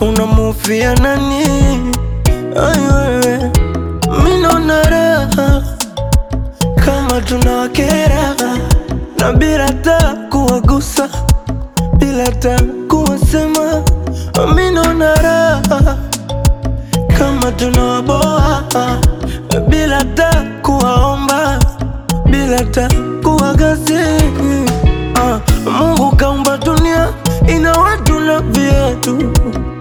unamufia nani? Ay wewe, mimi naona raha kama tunawakera, na bila hata kuwagusa, bila hata kuwasema. Mimi naona raha kama tunawaboa, bila hata kuwaomba, bila hata kuwagasi. Mungu kaumba dunia ina watu na viatu,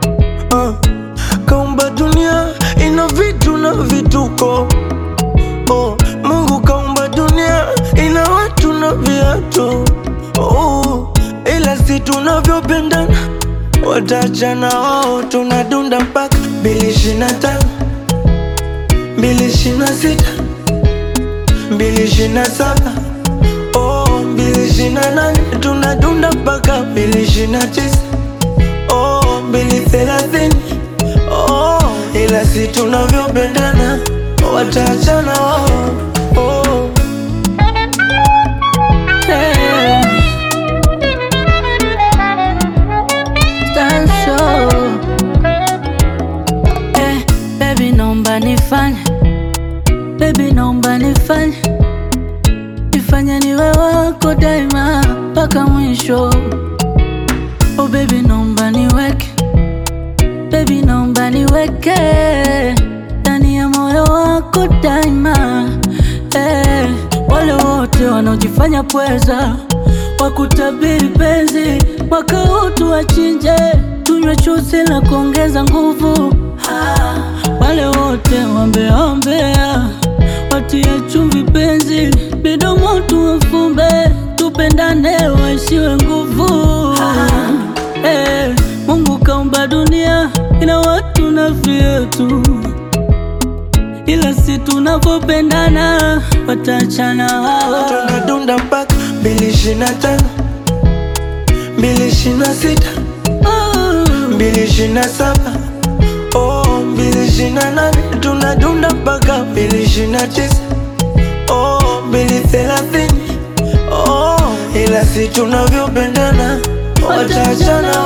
kaumba dunia ina vitu na vituko. Mungu kaumba dunia ina watu na viatu, ila si tunavyopendana watachana wao. Tunadunda mpaka 2025, 2026, 2027, 2028. Tunadunda mpaka 2029, 2030, ila si tunavyopendana watachana wao. Baby naomba nifanye, baby naomba nifanye, nifanye niwe wako daima mpaka mwisho. Oh baby naomba niweke, baby naomba niweke ndani ya moyo wako daima. Wale wote wanaojifanya pweza wakutabiri penzi, mwaka huu tuwachinje, tunywe chuzi la kuongeza nguvu. Wale wote wambea watie chumvi penzi, midomo tuwafumbe, tupendane waishiwe nguvu. Mungu kaumba dunia ina watu na vyetu, ila si tunavyopendana watachana wao. Tunadunda mpaka 2025, 2026, 2027, 2028. Tunadunda mpaka 2029, 2030, ila si tunavyopendana watachana